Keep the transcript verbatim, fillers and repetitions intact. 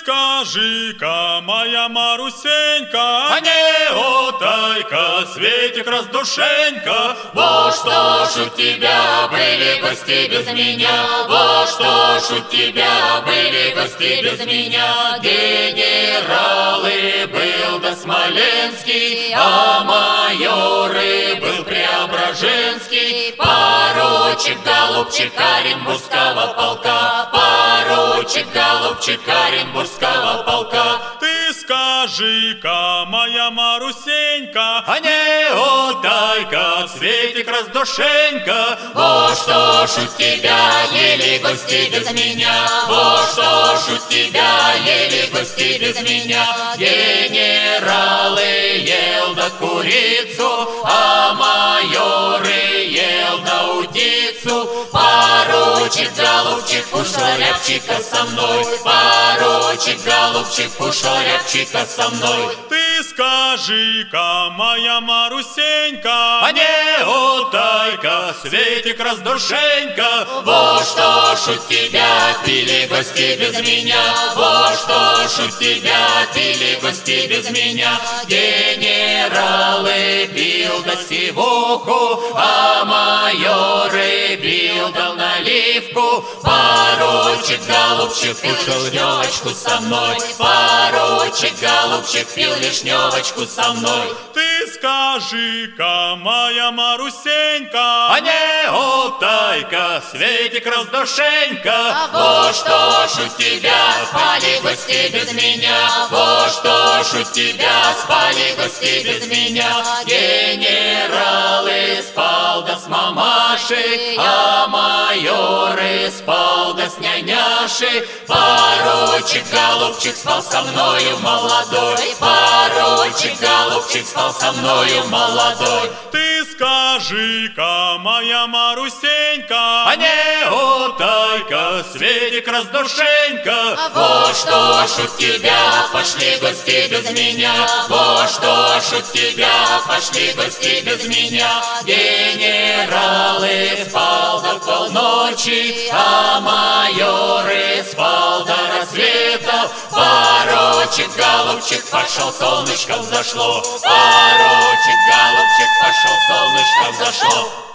скажи-ка, моя Марусенька, а не утайка, Светик раздушенька. Во что ж у тебя были гости без меня, во что ж у тебя были гости без меня. Генералы был да Смоленский, а майоры был Преображенский. Поручик, голубчик Оренбургского полка, поручик, голубчик Оренбургского полка. Ты скажи-ка, моя Марусенька, а не утайка, Светик раздушенька. Во что ж у тебя ели гости без меня, во что ж у тебя ели гости без меня. Генералы ел да курицу, а майоры ел да удицу. Поручик, голубчик, ушел рябчика со мной, поручик, голубчик, ушел рябчика со мной. ты скажи-ка, моя Марусенька, а не утайка, Светик раздушенька. Во что ж у тебя пили гости без меня, во что ж у тебя пили гости без меня. Генералы бил да сивуху, а майоры бил да наливку. Поручик, голубчик, пил вишневочку со мной, поручик, голубчик, пил вишневочку со мной. ты скажи-ка, моя Марусенька, а не утайка, Светик раздушенька. Во что ж у тебя спали гости без меня, во что ж у тебя спали гости без меня. Генералы спал да с мамашей, а майоры спал да с няняшей. Поручик, голубчик, спал со мною молодой, поручик, голубчик, спал со мною молодой. ты скажи-ка, моя Марусенька, а не утайка, Светик раздушенька. Во что ж у тебя пошли гости без меня, во что ж у тебя пошли гости без меня. Генералы спал до полночи, а майоры спал до рассвета. Поручик, голубчик, пошел, солнышко взошло, поручик, голубчик, пошел, солнышко взошло.